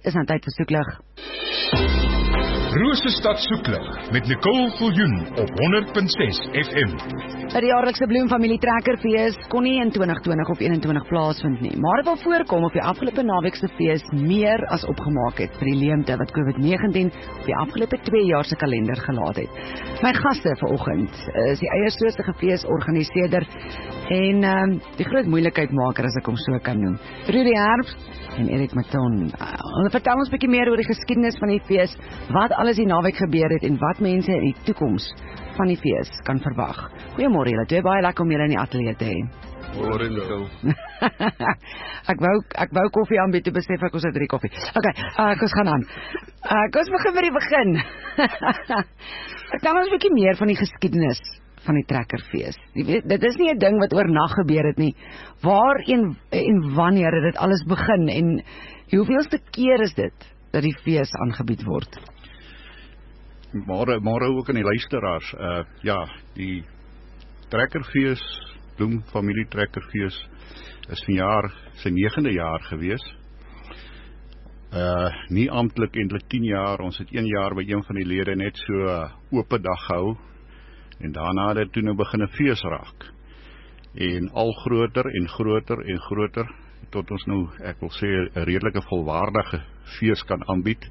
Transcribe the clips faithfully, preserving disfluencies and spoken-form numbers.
is nou tyd vir soeklig. Rosestad soeklig met Nicole Viljoen op honderd punt ses F M. Die jaarlikse Bloemfamilie Trekkerfees kon nie in twintig twintig of eenentwintig plaasvind nie, maar dit wil voorkom of die afgelope naweekse fees meer as opgemaak het vir die leemte wat COVID negentien op die afgelope twee jaar se kalender gelaat het. My gaste vanoggend is die eierstoostige feesorganiseerder en um, die groot moeilikheidmaker, as ek hom so kan noem, Rudy Herbst en Erik Maton. Hulle vertel ons 'n bietjie meer oor die geskiedenis van die fees, wat alles die naweek gebeur het en wat mense in die toekoms van die fees kan verwag. Goeiemôre julle twee, baie lekker om julle in die ateljee te hê. Môre Nicole. ek wou ek wou koffie aanbied, toe besef ek ons het drie koffie. Okay, uh, ons gaan aan. Uh, kom ons begin by die begin. Vertel ons 'n bietjie meer van die geskiedenis van die Trekkerfees. Dit is nie 'n ding wat oornag gebeur het nie. Waar en, en wanneer het dit alles begin en hoeveelste keer is dit dat die fees aangebied word? Môre môre ook aan die luisteraars. Uh ja, die Trekkerfees, Bloemfamilie Trekkerfees is vanjaar sy negende jaar gewees. Uh nie amptelik eintlik tien jaar. Ons het een jaar by een van die lede net so uh, ope dag gehou. En daarna het dit toe nou begin 'n fees raak. En al groter en groter en groter, tot ons nou, ek wil sê, 'n redelike volwaardige fees kan aanbied.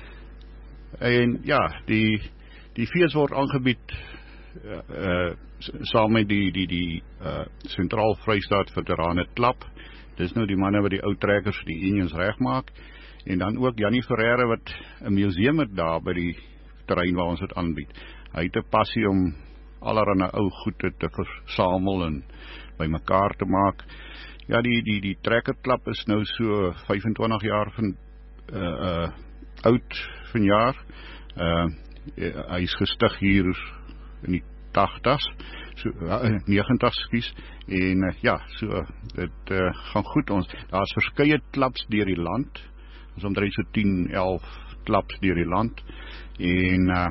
En ja, die die fees word aangebied uh, uh, saam met die die die uh, Sentraal Vrystaat Veterane Klub. Dis nou die manne wat die ou trekkers, die unions regmaak. En dan ook Jannie Ferreira wat 'n museum het daar by die terrein waar ons dit aanbied. Hy het 'n passie om allerhande ou goede te versamel en by mekaar te maak. Ja, die die die trekkerklub is nou so vyfentwintig jaar van uh, uh, oud vanjaar. Uh, hy is gestig hier in die tagtigs, so uh, negentig skus. En uh, ja, so dit uh, gaan goed. Ons daar's verskeie klubs deur die land. Ons omtrent so tien, elf klubs deur die land. En uh,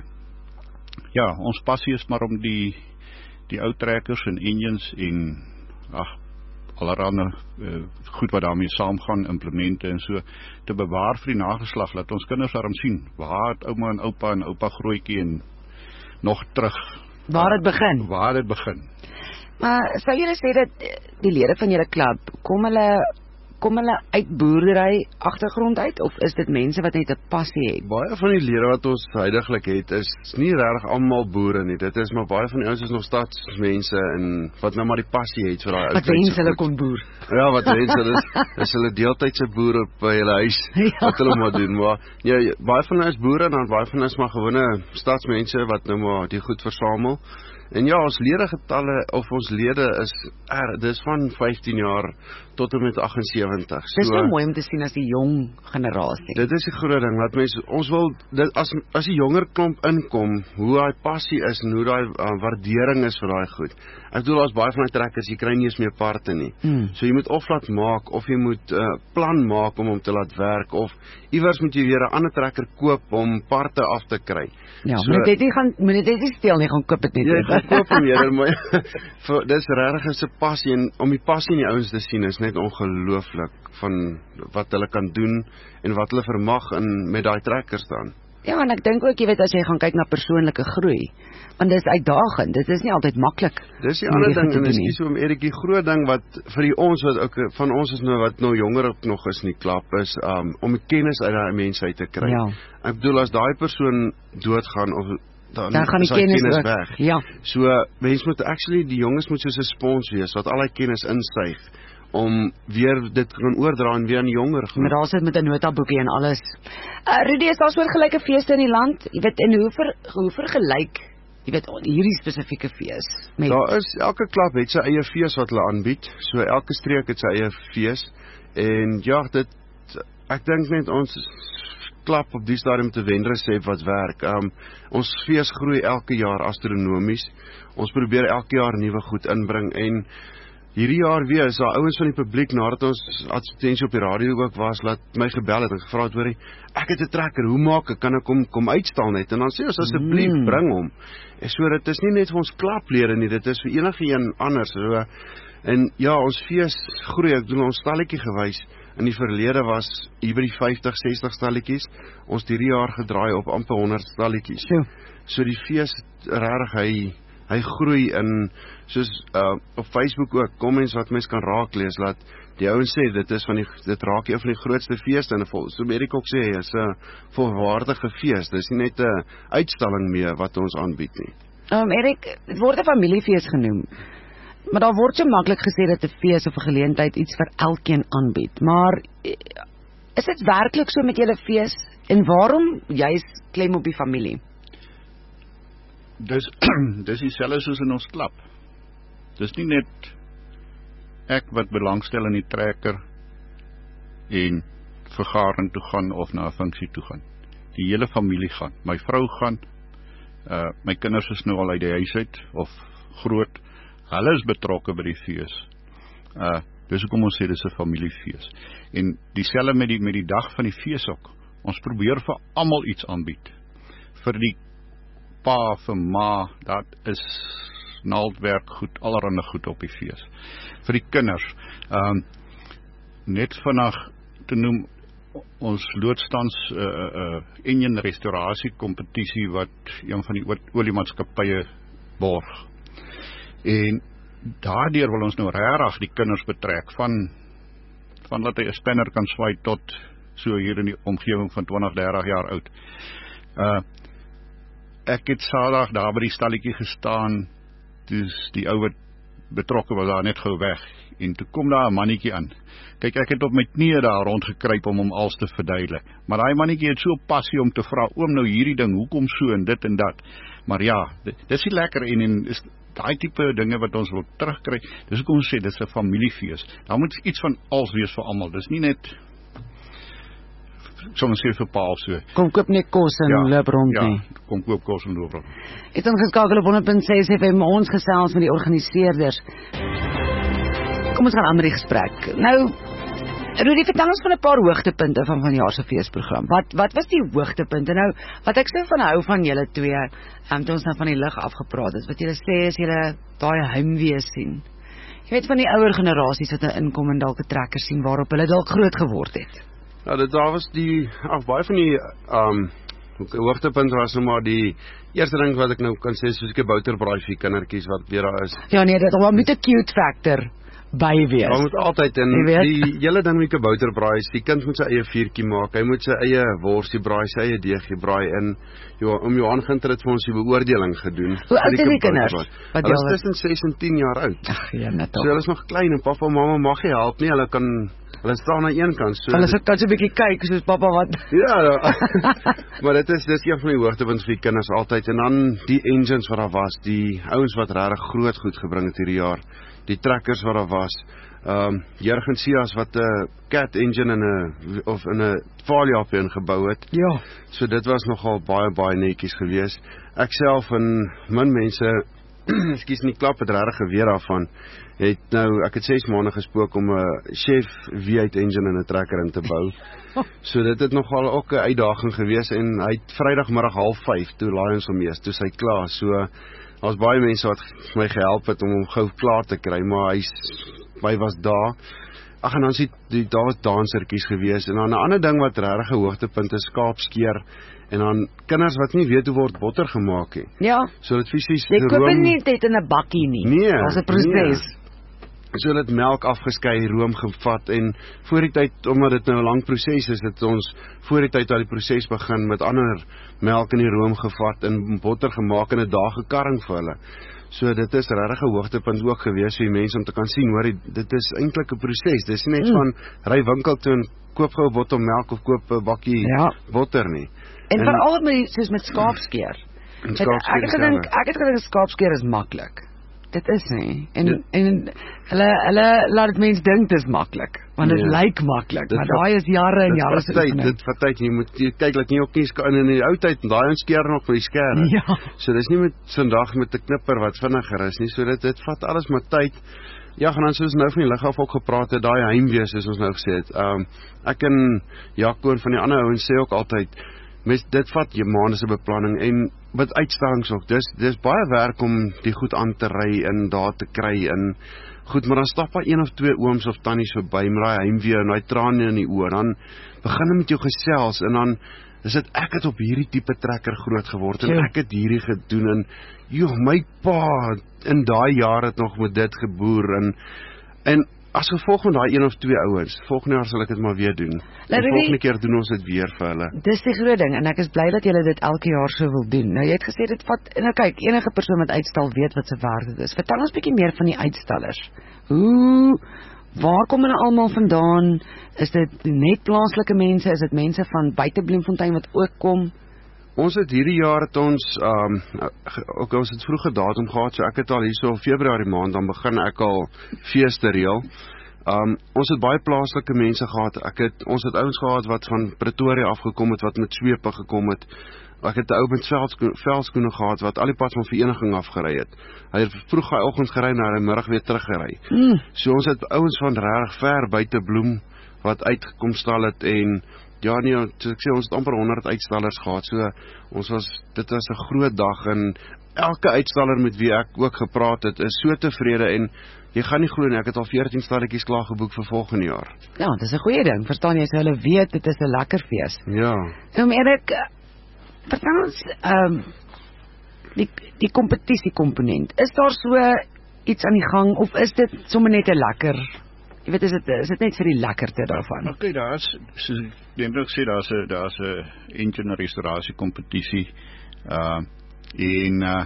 ja, ons passie is maar om die die ou trekkers en engines en ag allerhande uh, goed wat daarmee saamgaan, implemente en so te bewaar vir die nageslag, laat ons kinders daarom sien waar het ouma en oupa en oupa grootjie en nog terug waar het begin. Waar het begin. Maar sou julle sê dat die lede van julle klub kom hulle kom hulle uit boerdery agtergrond uit of is dit mense wat net 'n passie het? Baie van die lede wat ons huidiglik het is nie regtig almal boere nie. Dit is maar baie van die ouens is nog stadsmense en wat nou maar die passie het vir daai Wat wens hulle kon boer. Ja, wat wens hulle is, is hulle deeltydse boere by hulle huis ja. wat hulle maar doen. Maar ja, baie van hulle is boere en dan baie van hulle is maar gewone stadsmense wat nou maar die goed versamel. En ja, ons ledegetalle of ons lede is er, dis van vyftien jaar tot en met agt en sewentig. So, dis so mooi om te sien as die jong generasie. Dit is die groot ding, dat mense, ons wil, dit, as, as die jonger klomp inkom, hoe hy passie is en hoe die uh, waardering is vir die goed. Ek bedoel, as baie van die trekkers, jy kry nie eens meer parte nie. Hmm. So jy moet of laat maak, of jy moet uh, plan maak om hom te laat werk, of iewers moet jy weer 'n ander trekker koop om parte af te kry. Ja, so, moet dit nie gaan, moet dit nie steel nie, gaan koop dit nie. Ja, gaan koop hom weer, maar dis regtig 'n passie, en om die passie in die ouens te sien, is net ongelooflik van wat hulle kan doen, en wat hulle vermag in met daai trekkers dan. Ja, en ek dink ook, jy weet, as jy gaan kyk na persoonlike groei, want dit is uitdagend, dit is nie altyd maklik. Dis die ander ding, en ekskuus om Erik, die groot ding wat vir die ons, wat ook van ons is nou, wat nou jonger ook nog is in die klub, is um, om die kennis uit daai mense uit te kry. Ja. Ek bedoel, as daai persoon doodgaan, of dan, dan gaan die kennis, kennis weg. Ja. So, mens moet actually, die jonges moet soos 'n spons wees, wat al die kennis insuig, om weer dit kan oordra en weer aan jonger gaan. Maar daar sit met 'n notaboekie en alles. Uh, Rudy, is daar soortgelyke feeste in die land? Jy weet, en hoe ver, hoe vergelyk, jy weet, hierdie spesifieke fees? Met... Daar is, elke klub het sy eie fees wat hulle aanbied, so elke streek het sy eie fees, en ja, dit, ek dink net ons klub op die stadium te wen resep wat werk. Um, ons fees groei elke jaar astronomies, ons probeer elke jaar nuwe goed inbring, en hierdie jaar weer is daar ouens van die publiek, nadat ons advertensie op die radio ook was, laat my gebel het en gevra het, hoor, ek het 'n trekker, hoe maak ek, kan ek hom kom uitstal net, en dan sê ons asseblief mm. bring hom, en so, dit is nie net vir ons klaplede nie, dit is vir enige een anders, so, en ja, ons fees groei, ek doen ons stalletjie gewys, In die verlede was hier by die vyftig, sestig stalletjies, ons het hierdie jaar gedraai op amper honderd stalletjies. So, so die fees, regtig, hy, hy groei in, soos uh, op Facebook ook, comments wat mens kan raak lees, laat die ouens sê, dit is van die, dit raak een van die grootste feeste in 'n vol, so Erik ook sê, is 'n volwaardige fees, dis nie net 'n uitstalling meer wat ons aanbied nie. Um, Erik, het word 'n familiefees genoem, maar daar word so maklik gesê dat 'n fees of 'n geleentheid iets vir elkeen aanbied, maar is dit werklik so met julle fees, en waarom juis klem op die familie? Dis, dis dieselfde soos in ons klub. Dis nie net ek wat belangstel in die trekker en vergadering toe gaan of na 'n funksie toe gaan. Die hele familie gaan. My vrou gaan, uh, my kinders is nou al uit die huis uit, of groot, hulle is betrokke by die fees. Uh, dis hoekom ons sê dis 'n familiefees. En dieselfde met die, met die dag van die fees ook. Ons probeer vir almal iets aanbied. Vir die pa, vir ma, dat is naaldwerk goed, allerhande goed op die fees. Vir die kinders, um, net vandag te noem, ons loodstans uh, uh, enjin restaurasie kompetisie wat een van die oliemaatskappye borg. En daardeur wil ons nou regtig die kinders betrek, van, van dat hy 'n spanner kan swaai tot so hier in die omgewing van twintig, dertig jaar oud. Uh, ek het Saterdag daar by die stalletjie gestaan, dus die ou wat betrokke was daar net gou weg, en toe kom daar 'n mannetjie aan. Kyk, ek het op my knieë daar rondgekruip om hom alles te verduidelik, maar daai mannetjie het so passie om te vra, oom, nou hierdie ding, hoekom so en dit en dat, maar ja, dit, dit is nie lekker, en, en is daai tipe dinge wat ons wil terugkry, dis hoekom ons sê, dit is 'n familiefees, daar moet iets van alles wees vir almal, dis nie net, soms sê vir paal so. Kom koop nie kos en ja, loop rond ja, nie. kom koop kos en loop rond. Het ons geskakel op honderd punt ses F M, ons gesels met die organiseerders. Kom ons gaan aan met die gesprek. Nou, Rudy, vertel ons van 'n paar hoogtepunte van vanjaar se feesprogram. Wat wat was die hoogtepunte? Nou, wat ek so van hou van julle twee, um, toe ons nou van die lig afgepraat het, wat julle sê is julle daai heimwee sien. Jy weet van die ouer generasies wat nou inkom en dalk 'n trekker sien waarop hulle dalk groot geword het. Ja, dit daar was die, ag, baie van die um, hoogtepunt was nou maar die eerste ding wat ek nou kan sê, soos ek 'n bouterbraai vir kindertjies wat weer daar is. Ja nee, dit daar moet 'n cute factor by wees. Daar moet altyd, en die hele ding met 'n bouterbraai is, die kind moet sy eie vuurtjie maak, hy moet sy eie worsie braai, sy eie deegie braai, en jo, om Johan Ginter het vir ons die beoordeling gedoen. Hoe oud is die kinders? Hulle is tussen ses en tien jaar oud. Ag ja, net so hulle is nog klein, en papa en mamma mag nie help nie, hulle kan hulle staan aan een kant. So hulle kan so 'n bietjie kyk soos pappa wat. Ja, ja. Maar dit is dis een van die hoogtepunte vir die kinders altyd, en dan die engines wat daar was, die ouens wat regtig groot goed gebring het hierdie jaar, die trekkers wat daar was, um, Jurgen Sias wat 'n cat engine in 'n of in 'n Valjap ingebou het. Ja. So dit was nogal baie baie netjies geweest. Ek self en min mense ekskuus nie klap het regtig geweet daarvan. Het nou ek het ses maande gespook om 'n chef V eight engine in 'n trekker in te bou. So dit het nogal ook 'n uitdaging geweest, en hy het Vrydagmiddag half vyf toe laai ons hom eers, toe sy klaar. So daar's baie mense wat my gehelp het om hom gou klaar te kry, maar hy hy was daar. Ag, en dan sien die daar was dansertjies geweest, en dan 'n ander ding wat regtig 'n hoogtepunt is, skaapskeer, en dan kinders wat nie weet hoe word botter gemaak nie. Ja. So dit fisies jy koop dit nie net in 'n bakkie nie. Nee, daar's 'n proses. Nee. So dit melk afgeskei, room gevat, en voor die tyd, omdat dit nou 'n lang proses is, het ons voor die tyd al die proses begin met ander melk in die room gevat en botter gemaak en 'n dag gekarring vir hulle. So dit is regtig 'n hoogtepunt ook gewees vir die mense om te kan sien, hoor, dit is eintlik 'n proses. Dis nie net mm. van ry winkel toe en koop gou 'n bottel melk of koop 'n bakkie ja. botter nie. En, en veral met soos met skaapskeer. Skaapskeer ek het gedink ek het gedink skaapskeer is maklik. Dit is nie. En dit, en hulle hulle laat dit mense dink dit is maklik, want dit nee, lyk maklik, maar daai is jare en jare se tyd. Dit vat tyd. Jy moet jy kyk dat jy ook nie in in die ou tyd daai ons skeer nog vir die skere. Ja. So dis nie met vandag met 'n knipper wat vinniger is nie. So dit dit vat alles maar tyd. Ja, gaan dan soos nou van die lig af ook gepraat het, daai heimwee soos ons nou gesê het. Um ek en Jaco en van die ander ouens sê ook altyd, mes dit vat jy maande se beplanning, en met uitstallings ook. Dis dis baie werk om die goed aan te ry en daar te kry en goed, maar dan stap daar een of twee ooms of tannies verby met daai heimwee en daai trane in die oë. Dan begin hulle met jou gesels en dan is dit ek het op hierdie tipe trekker groot geword en ek het hierdie gedoen en joh, my pa in daai jaar het nog met dit geboer en en as gevolg van daai een of twee ouens, volgende jaar sal ek dit maar weer doen. En volgende keer doen ons dit weer vir hulle. Dis die groot ding en ek is bly dat julle dit elke jaar so wil doen. Nou jy het gesê dit vat en nou kyk, enige persoon wat uitstal weet wat se waarde dit is. Vertel ons bietjie meer van die uitstallers. Hoe waar kom hulle almal vandaan? Is dit net plaaslike mense? Is dit mense van buite Bloemfontein wat ook kom? Ons het hierdie jaar het ons um, ook ons het vroege datum gehad, so ek het al hierso Februarie maand dan begin ek al feeste reël. Um, ons het baie plaaslike mense gehad. Ek het ons het ouens gehad wat van Pretoria afgekom het wat met swepe gekom het. Ek het 'n ou met veldskoene, veldskoene gehad wat al die pad van vereniging af gery het. Hy het vroeg daai oggend gery en hy middag weer teruggery. Mm. So ons het ouens van reg ver buite Bloem wat uitgekom stal het en ja nee, so ek sê ons het amper honderd uitstallers gehad. So ons was dit was 'n groot dag en elke uitstaller met wie ek ook gepraat het is so tevrede en jy gaan nie glo nie, ek het al veertien stalletjies klaar geboek vir volgende jaar. Ja, dis 'n goeie ding. Verstaan jy, so hulle weet dit is 'n lekker fees. Ja. Om Erik, vertel ons ehm um, die die kompetisie komponent. Is daar so iets aan die gang of is dit sommer net 'n lekker jy weet is dit is dit net vir die lekkerte daarvan? Okay, daar's soos ek net sê daar's 'n daar's 'n engine restaurasie kompetisie uh en uh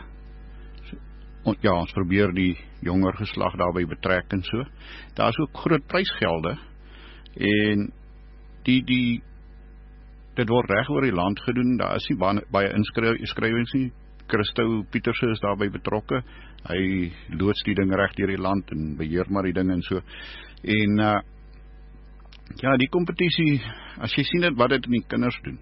ja, ons probeer die jonger geslag daarby betrek en so. Daar's ook groot prysgelde en die die dit word reg oor die land gedoen. Daar is nie baie, baie inskrywings nie. Christo Pieterse is daarbey betrokke. Hy loods die ding reg deur die land en beheer maar die ding en so. En uh, ja, die kompetisie, as jy sien dit wat dit in die kinders doen.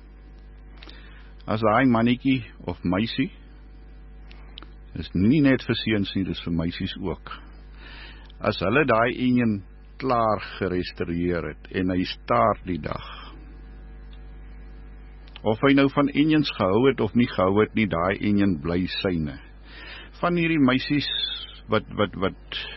As daai mannetjie of meisie is nie net vir seuns nie, dis vir meisies ook. As hulle daai een klaar gerestoreer het en hy staar die dag. Of hy nou van enjins gehou het of nie gehou het nie, daai enjin bly syne. Van hierdie meisies wat wat wat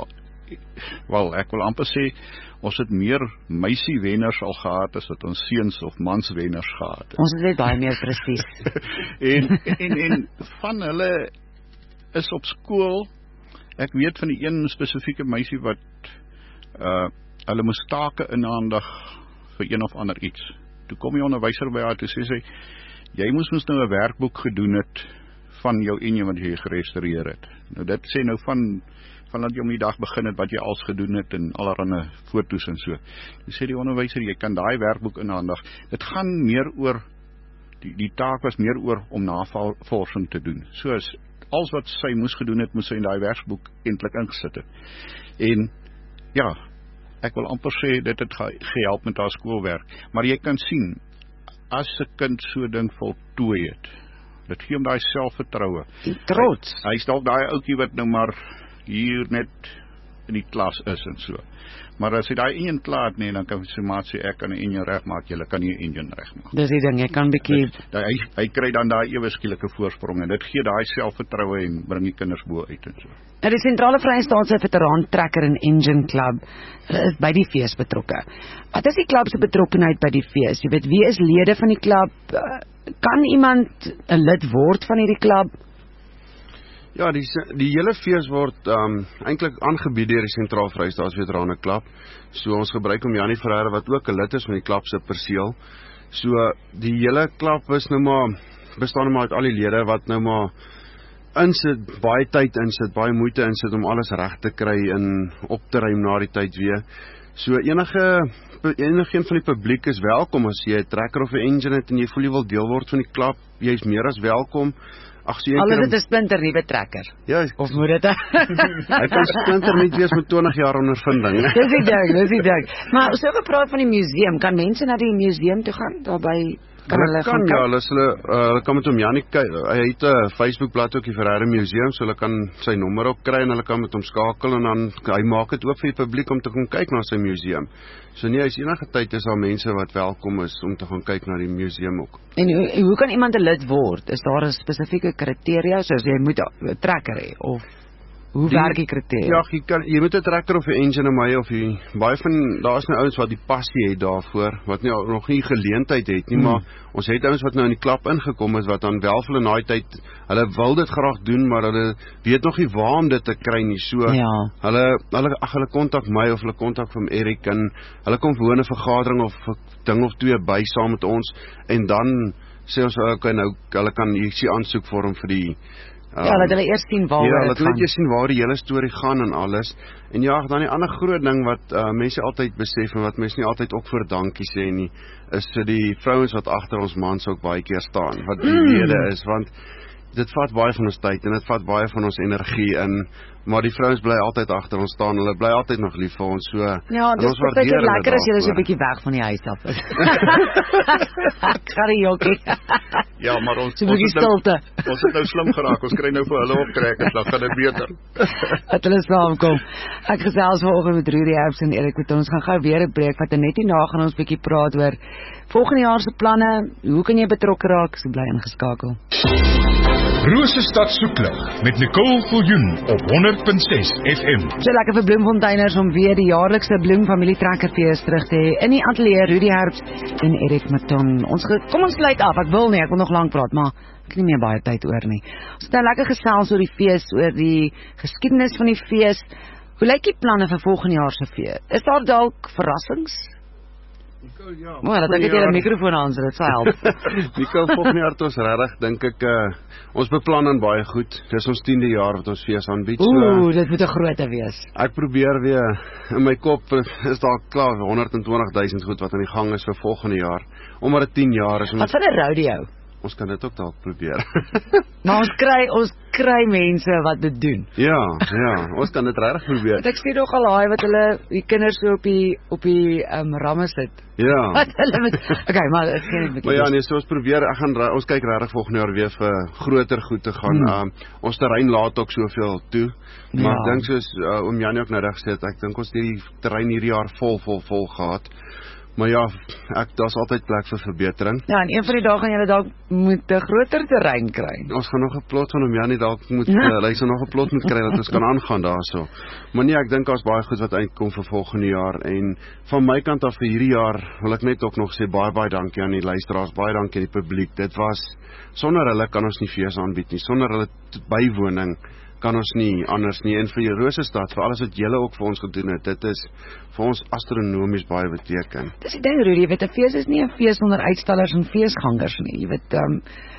wel, ek wil amper sê ons het meer meisiewenners al gehad as wat ons seuns of manswenners gehad het. Ons is net baie meer presies. en, en en van hulle is op skool. Ek weet van die een spesifieke meisie wat uh hulle moes take inhandig vir een of ander iets. Toe kom die onderwyser by haar toe sê sy, jy moes mos nou 'n werkboek gedoen het van jou enjin wat jy gerestoreer het. Nou dit sê nou van van dat jy om die dag begin het wat jy als gedoen het en allerlei foto's en so. Toe sê die onderwyser, jy kan daai werkboek inhandig. Dit gaan meer oor die die taak was meer oor om navorsing te doen. So as alles wat sy moes gedoen het, moes sy in daai werkboek eintlik ingesit het. En ja, ek wil amper sê dit het gehelp met haar skoolwerk, maar jy kan sien as 'n kind so ding voltooi het, dit gee hom daai selfvertroue. Trots. Hy, hy is dalk daai ouetjie wat nou maar hier net in die klas is en so. Maar as jy daai een klaar het, nee, dan kan jy sê maat sê ek kan 'n enjin regmaak, jy kan nie 'n enjin regmaak. Dis die ding, jy kan bietjie hy hy kry dan daai ewe skielike voorsprong en dit gee daai selfvertroue en bring die kinders bo uit en so. Nou die Sentrale Vrystaatse Veteraan Trekker en Engine Club is by die fees betrokke. Wat is die klub se betrokkenheid by die fees? Jy weet, wie is lede van die klub? Kan iemand 'n lid word van hierdie klub? Ja, die die hele fees word um, eintlik aangebied deur die Sentraal Vrystaatse Veterane Klub. So ons gebruik om Janie Ferreira wat ook 'n lid is van die klub se perseel. So die hele klub is nou maar bestaan nou maar uit al die lede wat nou maar insit, baie tyd insit, baie moeite insit om alles reg te kry en op te ruim na die tyd weer. So enige enigeen van die publiek is welkom as jy 'n trekker of 'n engine het en jy voel jy wil deel word van die klub, jy is meer as welkom. Ag so al is dit 'n splinter nuwe trekker. Ja, of moet dit? Hy kan splinter nie wees met twintig jaar ondervinding. Dis die ding, dis die ding. Maar so gepraat van die museum, kan mense na die museum toe gaan daar by Kan Hulle hulle kan, gaan ja, kyk? hulle, is hulle, uh, hulle kan met hom Jannie kyk. Hy het 'n Facebookblad ook, die Ferreira Museum, so hulle kan sy nommer ook kry en hulle kan met hom skakel en dan hy maak dit oop vir die publiek om te kom kyk na sy museum. So nee, hy's enige tyd is daar mense wat welkom is om te gaan kyk na die museum ook. En hoe, hoe kan iemand 'n lid word? Is daar 'n spesifieke kriteria soos jy moet 'n trekker hê of hoe Die- werk die kriteria? Ja, jy kan jy moet 'n trekker of 'n engine in my of jy baie van daar's nou ouens wat die passie het daarvoor wat nie nog nie geleentheid het nie, Hmm. maar ons het ouens wat nou in die klap ingekom is wat dan wel vir hulle in daai tyd hulle wil dit graag doen, maar hulle weet nog nie waar om dit te kry nie. So Ja. hulle hulle ag hulle kontak my of hulle kontak van Erik en hulle kom gewoon 'n vergadering of 'n ding of twee by saam met ons en dan sê ons okay, nou hulle kan hier sien aansoekvorm vir die Ja, laat hulle eers sien waaroor Ja, dit laat hulle gaan. net sien waar die hele storie gaan en alles. En ja, dan die ander groot ding wat uh, mense altyd besef en wat mense nie altyd ook vir dankie sê nie, is vir die vrouens wat agter ons mans ook baie keer staan, wat die Mm. lede is, want dit vat baie van ons tyd en dit vat baie van ons energie in, maar die vrouens bly altyd agter ons staan, hulle bly altyd nog lief vir ons, so Ja, en dis ons waardeer baie hulle lekker as jy so 'n daarvoor. bietjie weg van die huis af is. Karaoke. Ja, maar ons So 'n ons bietjie het nou, stilte. ons het nou slim geraak. Ons kry nou vir hulle optrekkers, dan gaan dit beter. Dat hulle saamkom. Ek gesels vanoggend met Rudy Herbs en Erik met ons gaan gou weer 'n breek wat net hierna gaan ons bietjie praat oor volgende jaar se planne. Hoe kan jy betrokke raak? So bly ingeskakel. Rosestad soeklig met Nicole Viljoen op honderd punt ses F M. So lekker vir bloemfonteiners om weer die jaarlikse bloemfamilietrekkerfees terug te hê in die ateljee Rudy Herbs en Erik Maton. Ons ge, kom ons sluit af. Ek wil nie, ek wil nog lank praat, maar ek het nie meer baie tyd oor nie. Ons het nou lekker gesels oor die fees, oor die geskiedenis van die fees. Hoe lyk die planne vir volgende jaar se fees? Is daar dalk verrassings? Ja, O, dat ek net hier 'n mikrofoon aan sit, dit sal help. Nico, volgende jaar het ons regtig dink ek uh, ons beplan aan baie goed. Dis ons tiende jaar wat ons fees aanbied. So Ooh, dit moet 'n grootte wees. ek probeer weer in my kop is daar klaar honderd en twintig duisend goed wat aan die gang is vir volgende jaar. Omdat dit tien jaar is en Wat ons, van 'n rodeo? ons kan dit ook dalk probeer. Maar ons kry ons kry mense wat dit doen. ja, ja, ons kan dit regtig probeer. Want ek sien nog al daai wat hulle die kinders so op die op die um, ramme sit. Ja. Wat hulle met Okay, maar ek ken dit met Maar ja, nee, so ons probeer, ek gaan ra- ons kyk regtig volgende jaar weer vir groter goed te gaan. Hmm. Um, ons terrein laat ook soveel toe. Maar Ja. ek dink soos uh, oom Janie ook nou reg gesê het, ek dink ons het die terrein hierdie jaar vol vol vol gehad. Maar ja, ek daar's altyd plek vir verbetering. Ja, en een van die dae gaan julle dalk moet 'n groter terrein kry. Ons gaan nog 'n plot van hom Janie dalk moet uh, hy sal nog 'n plot moet kry dat ons kan aangaan daarso. Maar nee, ek dink daar's baie goed wat uitkom vir volgende jaar en van my kant af vir hierdie jaar wil ek net ook nog sê baie baie dankie aan die luisteraars, baie dankie aan die publiek. Dit was sonder hulle kan ons nie fees aanbied nie. Sonder hulle t- bywoning kan ons nie anders nie. En vir Rosestad, vir alles wat julle ook vir ons gedoen het, dit is vir ons astronomies baie beteken. Dis die ding, Rudy, jy weet 'n fees is nie 'n fees sonder uitstallers en feesgangers nie. Jy weet, ehm um,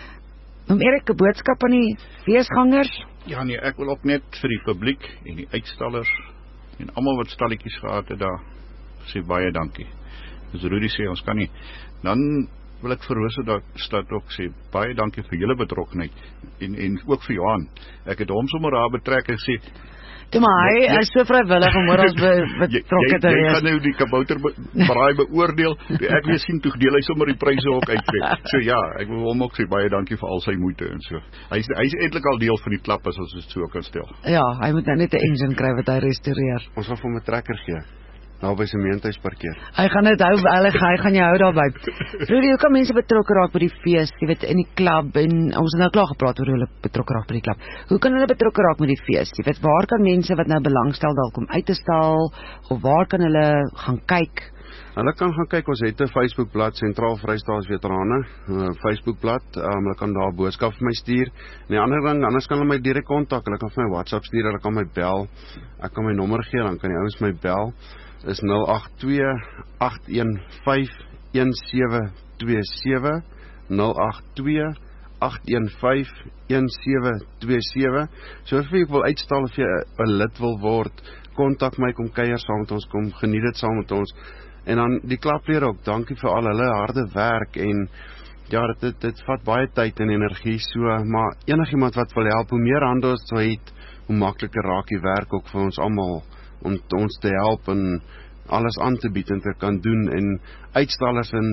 om Erik 'n boodskap aan die feesgangers. Ja nee, ek wil ook net vir die publiek en die uitstallers en almal wat stalletjies gehad het daar sê baie dankie. Dis Rudy sê ons kan nie. Dan wil ek vir Rosestad ook sê baie dankie vir julle betrokkenheid en en ook vir Johan. Ek het hom sommer daar betrek en sê Toe maar hy Ja, is so vrywillig om oral be, jy, betrokke jy, te jy wees. gaan nou die kabouter be, braai beoordeel. Ek weer sien toe deel hy sommer die pryse ook uit. So ja, ek wil hom ook sê baie dankie vir al sy moeite en so. Hy's hy's eintlik al deel van die klap as ons dit so kan stel. Ja, hy moet nou net 'n engine kry wat hy restoreer. Ons gaan vir hom 'n trekker gee. Nou by sy gemeentehuis parkeer. Hy gaan dit hou, hulle hy gaan jou hou daarby. Rudy, hoe kan mense betrokke raak by die fees? Jy weet, in die klub en ons het nou klaar gepraat oor hoe hulle betrokke raak by die klub. Hoe kan hulle betrokke raak met die fees? Jy weet, waar kan mense wat nou belangstel dalk om uit te stal of waar kan hulle gaan kyk? Hulle kan gaan kyk, ons het 'n Facebookblad Sentraal Vrystaat Veterane, 'n Facebookblad, um, hulle kan daar 'n boodskap vir my stuur. En die ander ding, anders kan hulle my direk kontak, hulle kan vir my WhatsApp stuur, hulle kan my bel. Ek kan my nommer gee, dan kan die ouens my bel. Is nul agt twee agt een vyf een sewe twee sewe nul agt twee agt een vyf een sewe twee sewe. So as jy wil uitstal of jy 'n lid wil word, kontak my, kom kuier saam met ons, kom geniet dit saam met ons. En dan die klaplede ook, dankie vir al hulle harde werk en ja, dit, dit, dit vat baie tyd en energie so, maar enigiemand wat wil help, hoe meer hande ons so het, hoe makliker raak die werk ook vir ons almal om ons te help en alles aan te bied en te kan doen en uitstallers en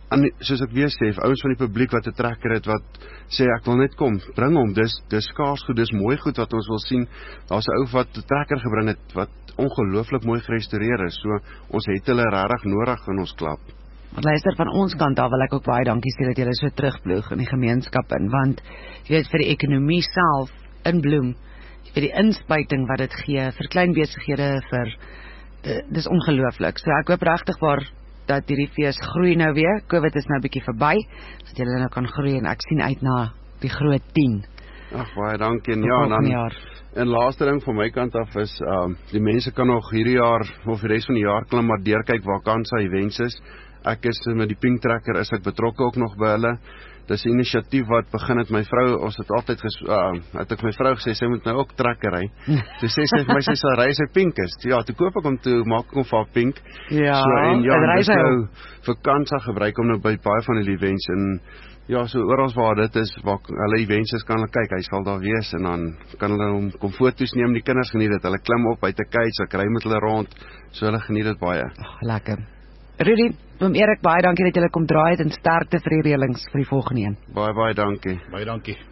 en soos ek weer sê, ouens van die publiek wat 'n trekker het wat sê ek wil net kom, bring hom, dis dis skaars goed, dis mooi goed wat ons wil sien. Daar's 'n ou wat 'n trekker gebring het wat ongelooflik mooi gerestoreer is. So ons het hulle regtig nodig in ons klub. Maar luister, van ons kant af wil ek ook baie dankie sê dat julle so terugploeg in die gemeenskap in, want jy weet vir die ekonomie self in bloem, vir die inspuiting wat dit gee vir klein besighede, vir dis ongelooflik. So ek hoop regtig waar dat hierdie fees groei nou weer. Covid is nou 'n bietjie verby, dat julle nou kan groei en ek sien uit na die groot tien. Ag baie dankie en ja, dan jaar. En laaste ding van my kant af is um, die mense kan nog hierdie jaar of die res van die jaar klim maar deurkyk waar Kansa events is. Ek is met die Pink Tracker is ek betrokke ook nog by hulle. Dis 'n inisiatief wat begin het my vrou, ons het altyd ges, uh, het ek my vrou gesê sy moet nou ook trekker ry. Toe sê sy vir my sy sal ry sy pink is. Ja, toe koop ek hom toe maak ek hom vir pink. Ja, so, en ja, dis hy nou vir Kansa gebruik hom nou by baie van die events en ja, so oral waar dit is, waar hulle events is, kan hulle kyk, hy sal daar wees en dan kan hulle hom kom foto's neem, die kinders geniet dit, hulle klim op uit 'n cage, ek ry met hulle rond, so hulle geniet dit baie. Oh, lekker. Rudy, oom Erik, baie dankie dat julle kom draai het en sterkte vir die reëlings vir die volgende een. Baie baie dankie. Baie dankie.